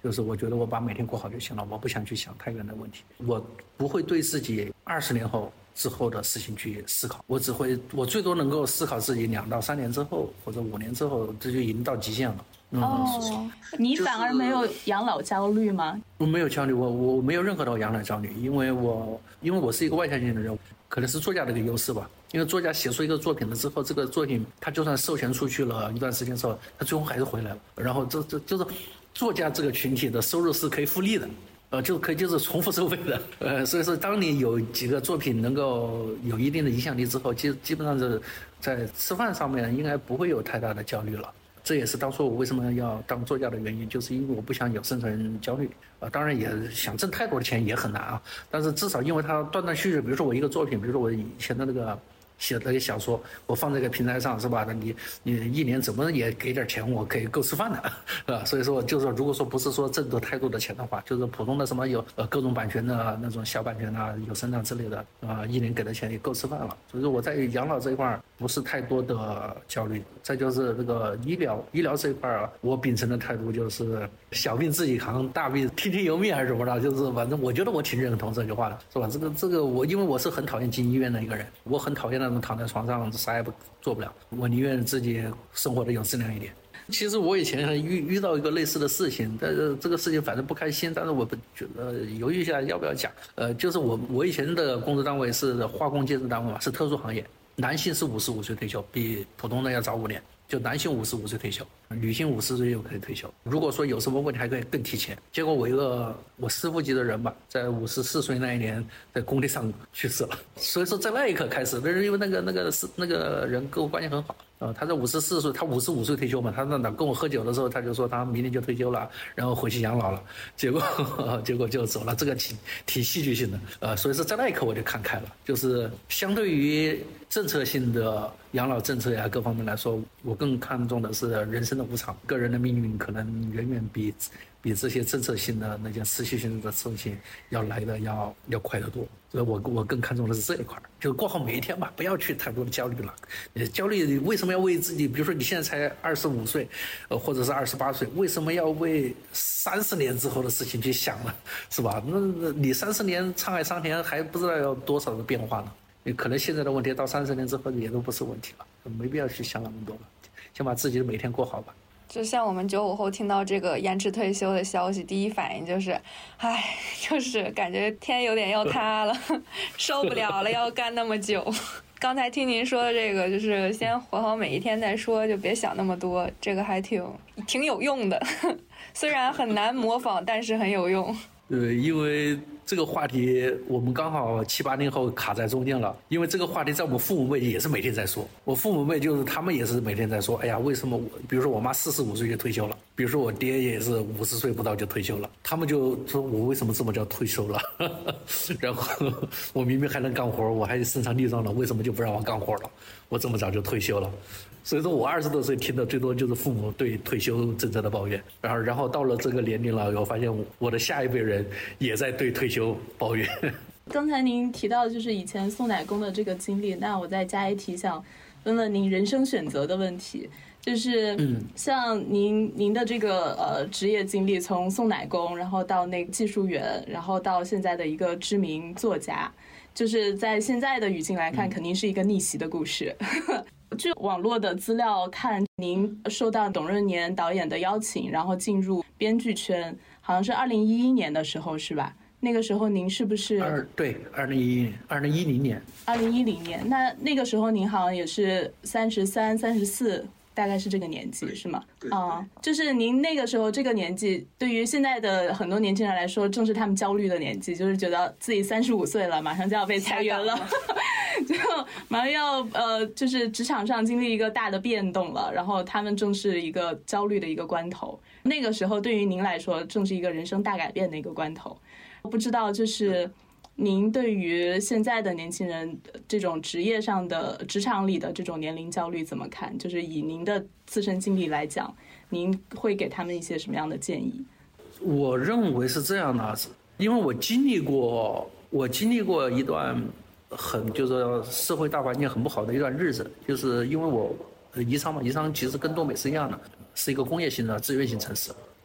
C: 就是我觉得我把每天过好就行了，我不想去想太远的问题，我不会对自己二十年后之后的事情去思考，我只会我最多能够思考自己两到三年之后或者五年之后，这就已经到极限了。嗯、
B: 哦，你反而没有养老焦虑吗？
C: 我没有焦虑，我我没有任何的养老焦虑，因为我因为我是一个外向型的人，可能是作家的一个优势吧。因为作家写出一个作品了之后，这个作品他就算授权出去了一段时间之后，他最后还是回来了。然后这这就是作家这个群体的收入是可以复利的。呃，就可以就是重复收费的，呃，所以说当你有几个作品能够有一定的影响力之后，基基本上是在吃饭上面应该不会有太大的焦虑了。这也是当初我为什么要当作家的原因，就是因为我不想有生存焦虑啊、呃。当然也想挣太多的钱也很难啊，但是至少因为它断断续续，比如说我一个作品，比如说我以前的那个写的小说，我放在一个平台上是吧？你你一年怎么也给点钱，我可以够吃饭的，是吧？所以说就是说，如果说不是说挣得太多的钱的话，就是普通的什么有呃各种版权的那种小版权啊、有声啊之类的啊、呃，一年给的钱也够吃饭了。所以说我在养老这一块不是太多的焦虑。再就是这个医疗医疗这一块啊，我秉承的态度就是小病自己扛，大病听天由命还是什么的，就是反正我觉得我挺认同这句话的，是吧？这个这个我因为我是很讨厌进医院的一个人，我很讨厌那种躺在床上啥也不做不了，我宁愿自己生活的有质量一点。其实我以前遇遇到一个类似的事情，但是这个事情反正不开心，但是我不觉得犹豫一下要不要讲。呃，就是我我以前的工作单位是化工建设单位嘛，是特殊行业，男性是五十五岁退休，比普通的要早五年。就男性五十五岁退休，女性五十岁就可以退休。如果说有什么问题，还可以更提前。结果我一个我师傅级的人吧，在五十四岁那一年在工地上去世了。所以说在那一刻开始，因为那个那个是那个人跟我关系很好啊、呃，他在五十四岁，他五十五岁退休嘛，他那跟我喝酒的时候，他就说他明年就退休了，然后回去养老了。结果呵呵结果就走了，这个挺挺戏剧性的。呃，所以说在那一刻我就看开了，就是相对于政策性的养老政策呀各方面来说，我更看重的是人生的无常，个人的命运可能远远比比这些政策性的那件持续性的事情要来的要要快得多。所以我我更看重的是这一块，就过好每一天吧，不要去太多的焦虑了。你焦虑你为什么要为自己？比如说你现在才二十五岁，呃，或者是二十八岁，为什么要为三十年之后的事情去想呢？是吧？那你三十年沧海桑田还不知道有多少的变化呢？你可能现在的问题到三十年之后也都不是问题了，没必要去想那么多了，先把自己的每天过好吧。
A: 就像我们九五后听到这个延迟退休的消息，第一反应就是，唉，就是感觉天有点要塌了，受不了了，要干那么久。刚才听您说的这个，就是先活好每一天再说，就别想那么多，这个还挺挺有用的，虽然很难模仿，但是很有用。
C: 对，因为这个话题我们刚好七八零后卡在中间了，因为这个话题在我们父母辈也是每天在说，我父母辈就是他们也是每天在说，哎呀，为什么我，比如说我妈四十五岁就退休了，比如说我爹也是五十岁不到就退休了，他们就说我为什么这么叫退休了？然后我明明还能干活，我还身强力壮了，为什么就不让我干活了？我这么早就退休了。所以说我二十多岁听的最多就是父母对退休政策的抱怨，然后然后到了这个年龄了，我发现我的下一辈人也在对退休抱怨。
B: 刚才您提到就是以前送奶工的这个经历，那我再加一题，想问问您人生选择的问题，就是像您您的这个呃职业经历，从送奶工，然后到那个技术员，然后到现在的一个知名作家，就是在现在的语境来看，肯定是一个逆袭的故事。据网络的资料看，您受到董润年导演的邀请，然后进入编剧圈，好像是二零一一年的时候，是吧？那个时候您是不是？
C: 二对，二零一一年，二零一零年。
B: 二零一零年，那那个时候您好像也是三十三、三十四。大概是这个年纪是吗？啊、嗯，就是您那个时候这个年纪，对于现在的很多年轻人来说，正是他们焦虑的年纪，就是觉得自己三十五岁了，马上就要被裁员了，就马上要呃，就是职场上经历一个大的变动了，然后他们正是一个焦虑的一个关头。那个时候对于您来说，正是一个人生大改变的一个关头。我不知道就是。您对于现在的年轻人这种职业上的职场里的这种年龄焦虑怎么看？就是以您的自身经历来讲，您会给他们一些什么样的建议？
C: 我认为是这样的，因为我经历过，我经历过一段很就是社会大环境很不好的一段日子，就是因为我宜昌嘛，宜昌其实跟东北是一样的，是一个工业型的资源型城市。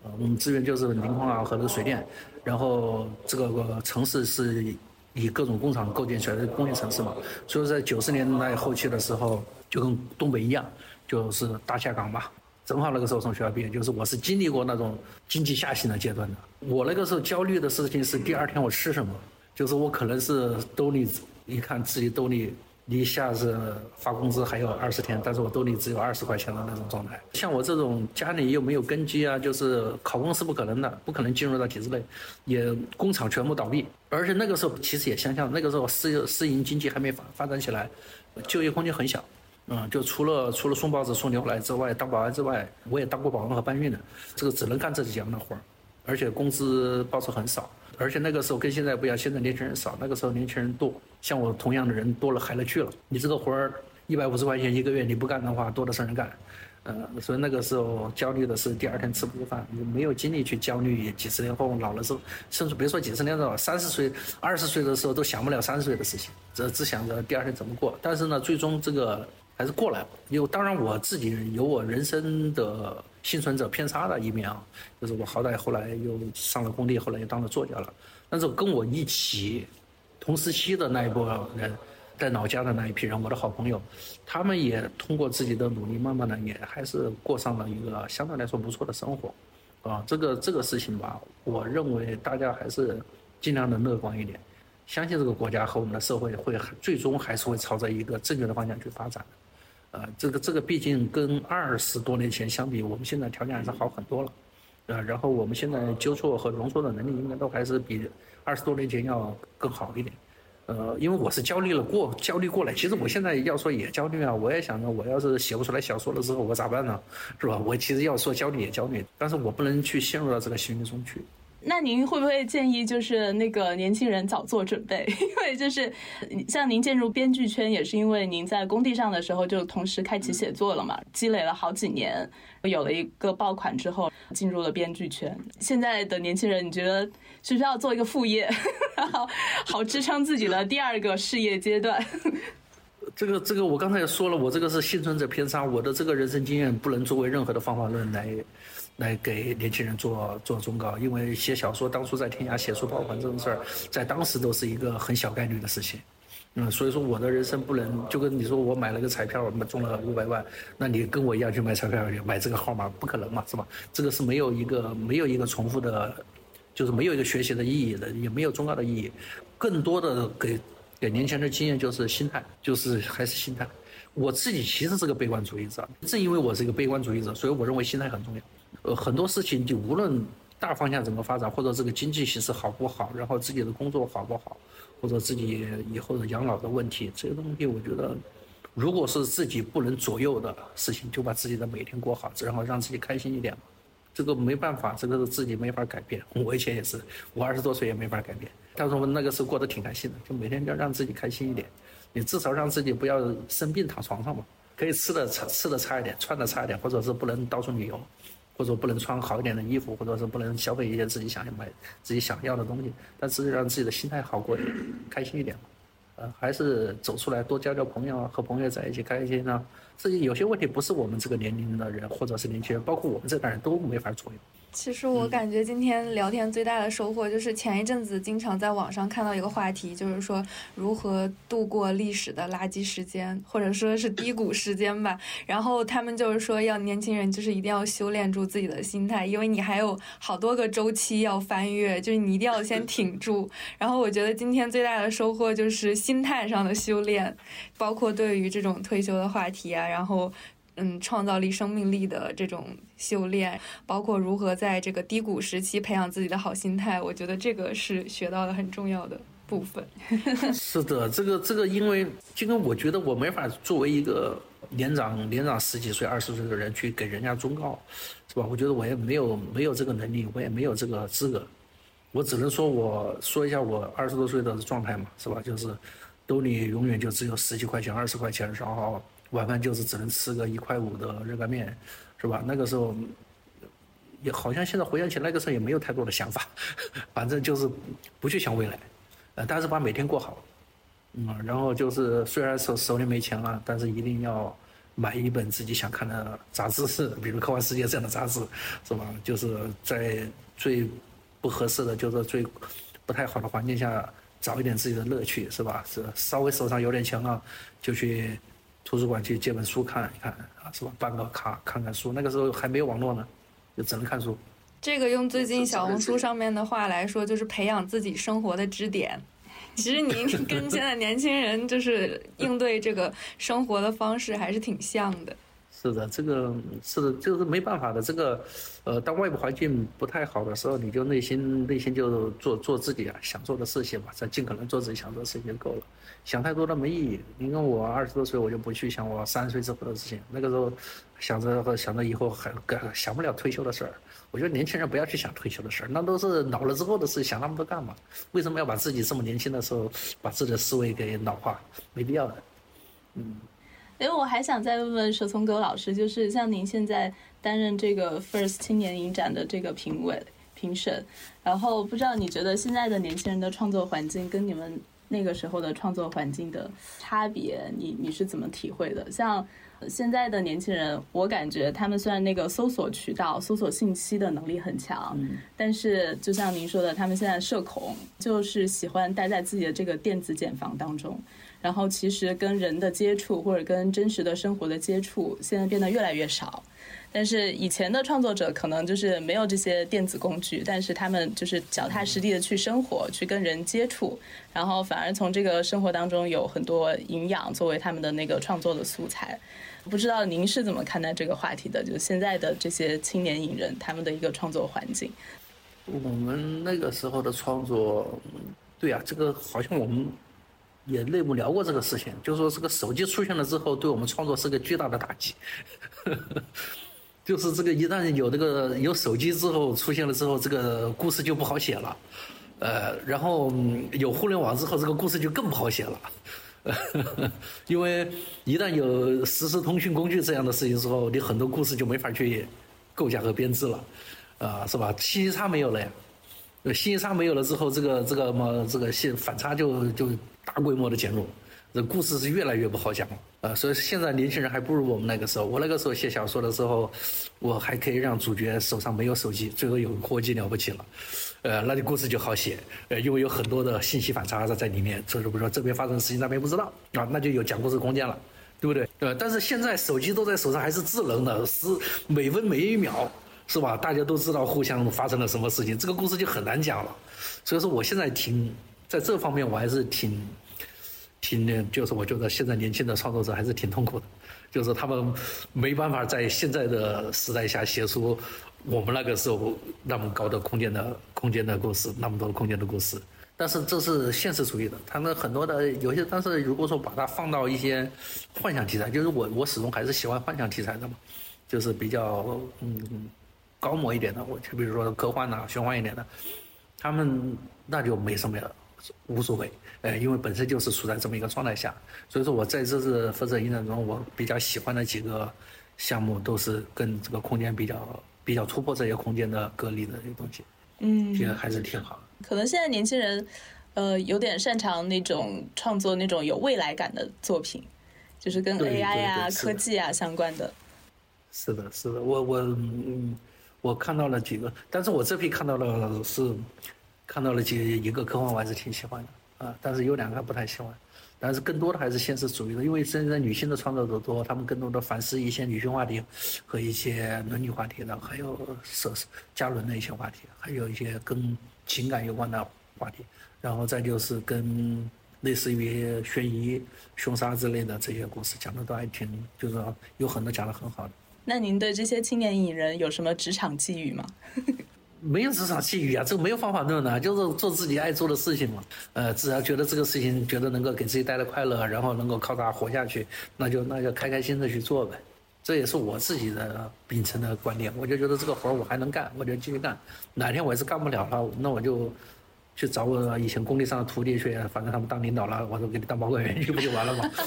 C: 我们资源就是磷矿啊和这个水电，然后这个城市是以各种工厂构建起来的工业城市嘛，所以在九十年代后期的时候，就跟东北一样，就是大下岗嘛。正好那个时候从学校毕业，就是我是经历过那种经济下行的阶段的。我那个时候焦虑的事情是第二天我吃什么，就是我可能是兜里一看自己兜里离下次发工资还有二十天，但是我兜里只有二十块钱的那种状态。像我这种家里又没有根基啊，就是考公是不可能的，不可能进入到体制内，也工厂全部倒闭，而且那个时候其实也相像，那个时候私私营经济还没发发展起来，就业空间很小。嗯，就除了除了送报纸、送牛奶之外，当保安之外，我也当过保安和搬运的，这个只能干这几样的活儿，而且工资报酬很少，而且那个时候跟现在不一样，现在年轻人少，那个时候年轻人多，像我同样的人多了海了去了，你这个活儿一百五十块钱一个月，你不干的话，多的是人干，呃，所以那个时候焦虑的是第二天吃不过饭，你没有精力去焦虑几十年后老了之后，甚至别说几十年后，三十岁、二十岁的时候都想不了三十岁的事情，只只想着第二天怎么过，但是呢，最终这个还是过来了。有当然我自己有我人生的幸存者偏差的一面啊，就是我好歹后来又上了工地，后来又当了作家了。但是跟我一起同时期的那一波人，在老家的那一批人，我的好朋友，他们也通过自己的努力，慢慢的也还是过上了一个相对来说不错的生活。啊，这个这个事情吧，我认为大家还是尽量的乐观一点，相信这个国家和我们的社会会最终还是会朝着一个正确的方向去发展的。呃，这个这个毕竟跟二十多年前相比，我们现在条件还是好很多了，呃，然后我们现在纠错和容错的能力应该都还是比二十多年前要更好一点，呃，因为我是焦虑了过焦虑过来，其实我现在要说也焦虑啊，我也想着我要是写不出来小说的时候我咋办呢，是吧？我其实要说焦虑也焦虑，但是我不能去陷入到这个心理中去。
B: 那您会不会建议就是那个年轻人早做准备？因为就是像您进入编剧圈也是因为您在工地上的时候就同时开启写作了嘛，积累了好几年，有了一个爆款之后进入了编剧圈。现在的年轻人你觉得需不需要做一个副业，然后好支撑自己的第二个事业阶段？
C: 这个这个我刚才也说了，我这个是幸存者偏差，我的这个人生经验不能作为任何的方法论来来给年轻人做做忠告，因为写小说当初在天涯写出爆款这种事儿，在当时都是一个很小概率的事情。嗯，所以说我的人生不能就跟你说我买了个彩票，我中了五百万，那你跟我一样去买彩票，买这个号码不可能嘛，是吧？这个是没有一个没有一个重复的，就是没有一个学习的意义的，也没有忠告的意义，更多的给给年轻人的经验就是心态，就是还是心态。我自己其实是个悲观主义者，正因为我是一个悲观主义者，所以我认为心态很重要。呃，很多事情就无论大方向怎么发展，或者这个经济形势好不好，然后自己的工作好不好，或者自己以后的养老的问题，这些东西我觉得，如果是自己不能左右的事情，就把自己的每天过好，然后让自己开心一点。这个没办法，这个是自己没法改变。我以前也是，我二十多岁也没法改变，但是我那个时候过得挺开心的，就每天要让自己开心一点。你至少让自己不要生病躺床上嘛，可以吃的差吃的差一点，穿的差一点，或者是不能到处旅游，或者不能穿好一点的衣服，或者是不能消费一些自己想要买自己想要的东西，但是让自己的心态好过一点，开心一点嘛。呃，还是走出来多交交朋友啊，和朋友在一起开心啊。这有些问题不是我们这个年龄的人或者是年轻人，包括我们这代人都没法左右。
A: 其实我感觉今天聊天最大的收获就是前一阵子经常在网上看到一个话题，就是说如何度过历史的垃圾时间，或者说是低谷时间吧。然后他们就是说要年轻人就是一定要修炼住自己的心态，因为你还有好多个周期要翻越，就是你一定要先挺住。然后我觉得今天最大的收获就是心态上的修炼，包括对于这种退休的话题啊，然后嗯，创造力、生命力的这种修炼，包括如何在这个低谷时期培养自己的好心态，我觉得这个是学到的很重要的部分。
C: 是的，这个这个，因为这个我觉得我没法作为一个年长年长十几岁、二十岁的人去给人家忠告，是吧？我觉得我也没有没有这个能力，我也没有这个资格，我只能说我说一下我二十多岁的状态嘛，是吧？就是兜里永远就只有十几块钱、二十块钱，然后晚饭就是只能吃个一块五的热干面，是吧？那个时候也好像现在回想起来，那个时候也没有太多的想法，反正就是不去想未来，呃，但是把每天过好，嗯，然后就是虽然手手里没钱了，但是一定要买一本自己想看的杂志，比如《科幻世界》这样的杂志，是吧？就是在最不合适的，就是最不太好的环境下找一点自己的乐趣，是吧？是稍微手上有点钱了，就去图书馆去借本书看一看啊，是吧？办个卡看看书，那个时候还没有网络呢，就只能看书。
A: 这个用最近小红书上面的话来说，就是培养自己生活的支点。其实您跟现在年轻人就是应对这个生活的方式还是挺像的。
C: 是的，这个是的，就是没办法的。这个，呃，当外部环境不太好的时候，你就内心内心就做做自己啊想做的事情吧，再尽可能做自己想做的事情就够了。想太多的没意义。你看我二十多岁，我就不去想我三十岁之后的事情。那个时候想着想着以后还想不了退休的事儿。我觉得年轻人不要去想退休的事儿，那都是老了之后的事，想那么多干嘛？为什么要把自己这么年轻的时候把自己的思维给老化？没必要的。嗯。
B: 因为我还想再问问佘从革老师，就是像您现在担任这个 First 青年影展的这个评委评审，然后不知道你觉得现在的年轻人的创作环境跟你们那个时候的创作环境的差别，你你是怎么体会的？像现在的年轻人，我感觉他们虽然那个搜索渠道、搜索信息的能力很强，嗯、但是就像您说的，他们现在社恐，就是喜欢待在自己的这个电子茧房当中。然后其实跟人的接触或者跟真实的生活的接触现在变得越来越少，但是以前的创作者可能就是没有这些电子工具，但是他们就是脚踏实地的去生活，去跟人接触，然后反而从这个生活当中有很多营养作为他们的那个创作的素材。不知道您是怎么看待这个话题的，就是现在的这些青年影人他们的一个创作环境。
C: 我们那个时候的创作，对啊，这个好像我们也内部聊过这个事情，就是说这个手机出现了之后，对我们创作是个巨大的打击。就是这个一旦有这个有手机之后出现了之后，这个故事就不好写了。呃，然后有互联网之后，这个故事就更不好写了。因为一旦有实时通讯工具这样的事情之后，你很多故事就没法去构架和编织了，啊、呃，是吧？信息差没有了呀。信息差没有了之后，这个这个嘛，这个反差就就大规模的减弱，这故事是越来越不好讲了啊、呃！所以现在年轻人还不如我们那个时候。我那个时候写小说的时候，我还可以让主角手上没有手机，最后有科技了不起了，呃，那你故事就好写，呃，因为有很多的信息反差在里面，就是比如说这边发生的事情那边不知道啊，那就有讲故事空间了，对不对？呃，但是现在手机都在手上，还是智能的，是每分每一秒。是吧？大家都知道互相发生了什么事情，这个故事就很难讲了。所以说，我现在挺在这方面，我还是挺挺，就是我觉得现在年轻的创作者还是挺痛苦的，就是他们没办法在现在的时代下写出我们那个时候那么高的空间的空间的故事，那么多的空间的故事。但是这是现实主义的，他们很多的有些，但是如果说把它放到一些幻想题材，就是我我始终还是喜欢幻想题材的嘛，就是比较嗯。高模一点的，我就比如说科幻啊、玄幻一点的，他们那就没什么无所谓，呃，因为本身就是处在这么一个状态下，所以说我在这次负责影展中，我比较喜欢的几个项目都是跟这个空间比较比较突破这些空间的隔离的这些东西，嗯，觉得还是挺好的。
B: 可能现在年轻人，呃，有点擅长那种创作那种有未来感的作品，就是跟 A I 啊、科技啊相关的。
C: 是的，是的，我我嗯。我看到了几个，但是我这批看到了是看到了几一个科幻，我还是挺喜欢的啊，但是有两个不太喜欢，但是更多的还是现实主义的，因为现在女性的创作者多，她们更多的反思一些女性话题和一些伦理话题的，还有社家伦的一些话题，还有一些跟情感有关的话题，然后再就是跟类似于悬疑、凶杀之类的这些故事讲的都还挺，就是有很多讲的很好的。
B: 那您对这些青年影人有什么职场寄语吗？
C: 没有职场寄语啊，这个没有方法论的，就是做自己爱做的事情嘛。呃，只要觉得这个事情觉得能够给自己带来快乐，然后能够靠它活下去，那就那就开开心的去做呗。这也是我自己的秉承的观点。我就觉得这个活我还能干，我就继续干。哪天我也是干不了了，那我就去找我以前工地上的徒弟去，反正他们当领导了，我说给你当保管员去不就完了吗？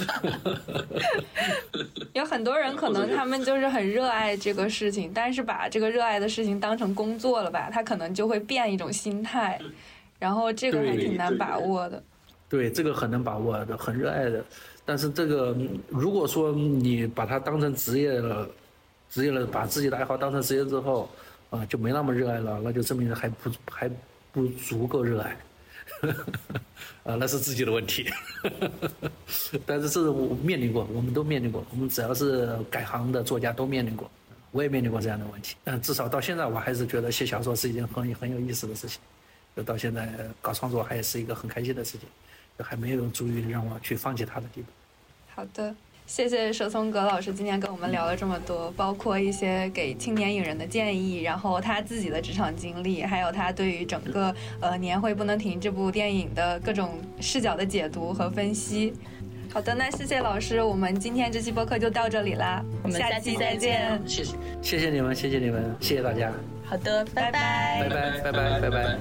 A: 有很多人可能他们就是很热爱这个事情，但是把这个热爱的事情当成工作了吧，他可能就会变一种心态，然后这个还挺难把握的。
C: 对，对，这个很难把握的，很热爱的。 但是这个如果说你把它当成职业了，职业了，把自己的爱好当成职业之后，啊、呃，就没那么热爱了，那就证明还不还不足够热爱，啊，那是自己的问题。但是这是我面临过，我们都面临过，我们只要是改行的作家都面临过，我也面临过这样的问题。但至少到现在，我还是觉得写小说是一件很很有意思的事情，就到现在搞创作还是一个很开心的事情。还没有足以让我去放弃他的地步。
A: 好的，谢谢佘从革老师今天跟我们聊了这么多，包括一些给青年影人的建议，然后他自己的职场经历，还有他对于整个呃年会不能停这部电影的各种视角的解读和分析。好的，那谢谢老师，我们今天这期播客就到这里啦，
B: 我们下期再见。
C: 谢谢，谢谢你们，谢谢你们，谢谢大家。
B: 好的，拜拜，
C: 拜拜，拜拜，拜拜。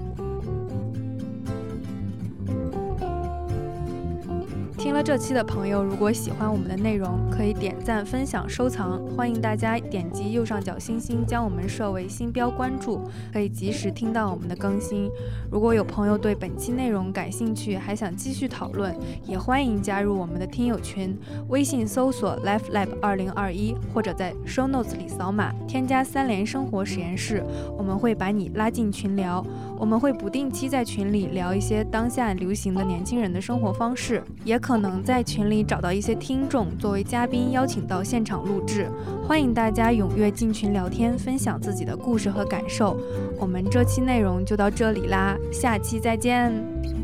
A: 听了这期的朋友，如果喜欢我们的内容，可以点赞、分享、收藏。欢迎大家点击右上角星星，将我们设为星标关注，可以及时听到我们的更新。如果有朋友对本期内容感兴趣，还想继续讨论，也欢迎加入我们的听友群，微信搜索 Life Lab 二零二一，或者在 Show Notes 里扫码添加三联生活实验室，我们会把你拉进群聊。我们会不定期在群里聊一些当下流行的年轻人的生活方式，也可能在群里找到一些听众作为嘉宾邀请到现场录制。欢迎大家踊跃进群聊天，分享自己的故事和感受。我们这期内容就到这里啦，下期再见。